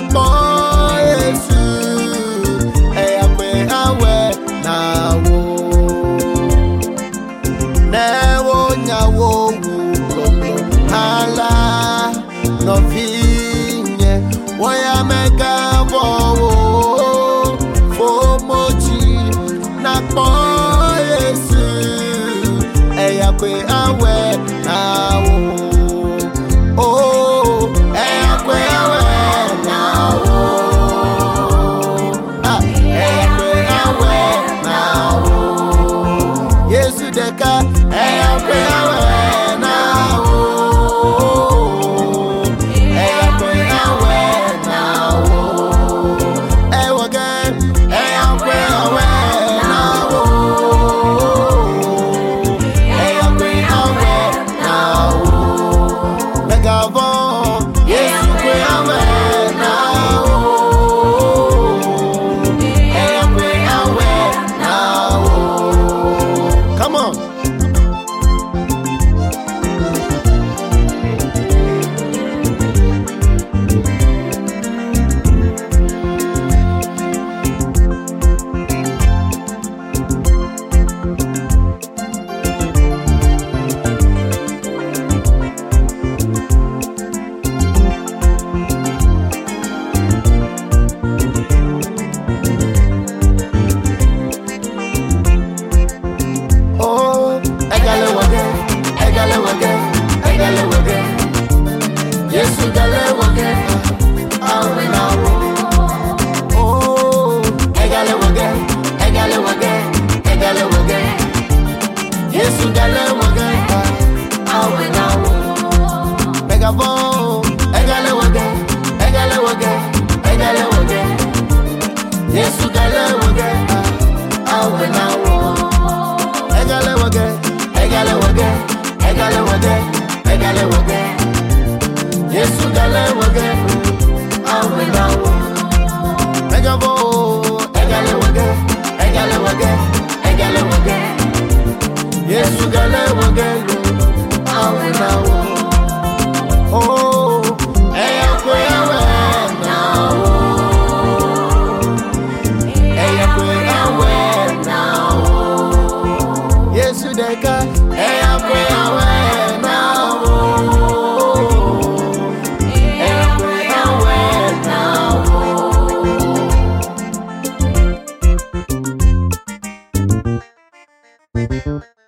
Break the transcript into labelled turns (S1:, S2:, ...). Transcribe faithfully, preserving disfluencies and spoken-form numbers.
S1: po Yesu eya kwe awe na wo ne wo nya wo wu hala no vinye wo ya mega wo fo mochi na po Yesu eya kwe awe na wo oh eya kwe awe na wo ah eya kwe awe na wo Yesu deka eya kwe awe na wo eya kwe awe na wo ewa gen eya kwe awe na wo eya kwe awe na wo megavon Yesu kwe awe na wo eya kwe awe na wo. Come on. Oh, egale wage, egale wage, egale wage. Yesu gale wage, awe na wo. Oh, egale wage, egale wage, egale wage. Yesu gale wage, awe na wo. Megavon, egale wage, egale wage, egale wage. Yesu gale wage, awe na wo. Egale wage, egale wage, egale wage, egale wage. Yesu gale wage, awe na wo. Megavo, egale wage, egale wage, egale wage. Yesu gale wage, awe na wo. Oh, eya kwe awe na wo. Eya kwe awe na wo. Yesu deka eya kwe awe na wo eya kwe awe na wo.